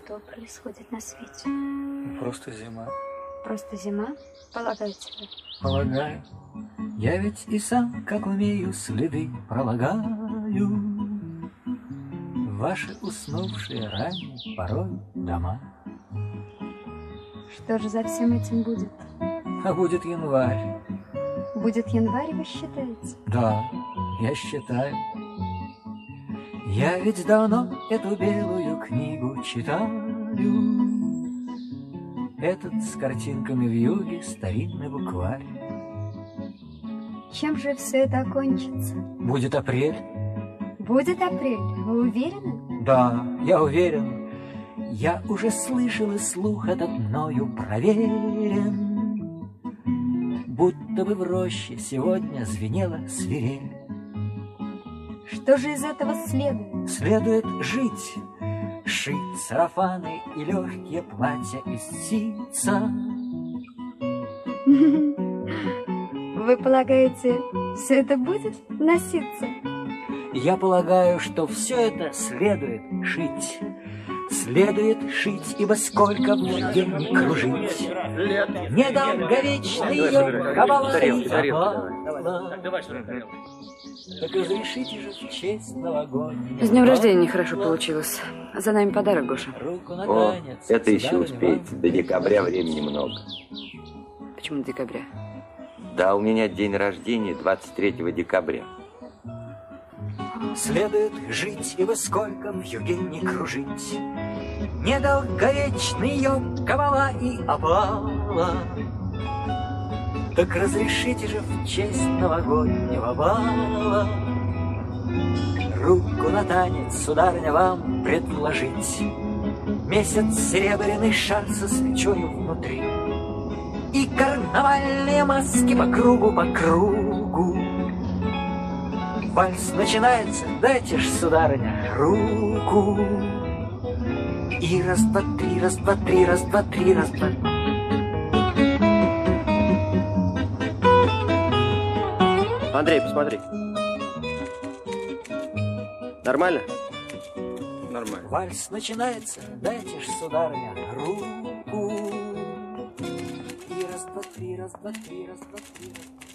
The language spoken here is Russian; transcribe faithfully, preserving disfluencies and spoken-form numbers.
что происходит на свете? Просто зима. Просто зима? Полагаю тебе. Полагаю. Я ведь и сам, как умею, следы пролагаю. Ваши уснувшие ранние порой дома. Что же за всем этим будет? А будет январь. Будет январь, вы считаете? Да, я считаю. Я ведь давно эту белую книгу читаю. Этот с картинками в юге старинный букварь. Чем же все это окончится? Будет апрель. Будет апрель, вы уверены? Да, я уверен. Я уже слышал, и слух этот мною проверен. Будто бы в роще сегодня звенела свирель. Что же из этого следует? Следует жить, шить сарафаны и легкие платья из ситца. Вы полагаете, все это будет носиться? Я полагаю, что все это следует шить. Следует шить, ибо сколько в день не кружить. Недолговечный ее кабала и кабала. Так разрешите же в честь новогоднего. С днем рождения нехорошо получилось. За нами подарок, Гоша. О, это еще успеете. До декабря времени много. Почему до декабря? Да, у меня день рождения двадцать третьего декабря. Следует жить, ибо сколько в юге не кружить. Недолговечный ее кабала и опала. Так разрешите же в честь новогоднего бала руку на танец, сударыня, вам предложить. Месяц серебряный шар со свечою внутри и карнавальные маски по кругу, по кругу. Вальс начинается, дайте ж, сударыня, руку. И раз, два, три, раз, два, три, раз, два, три, раз, два. Андрей, посмотри. Нормально? Нормально. Вальс начинается, дайте ж, сударыня, руку. И раз, два, три, раз, два, три, раз, два, три, раз, два.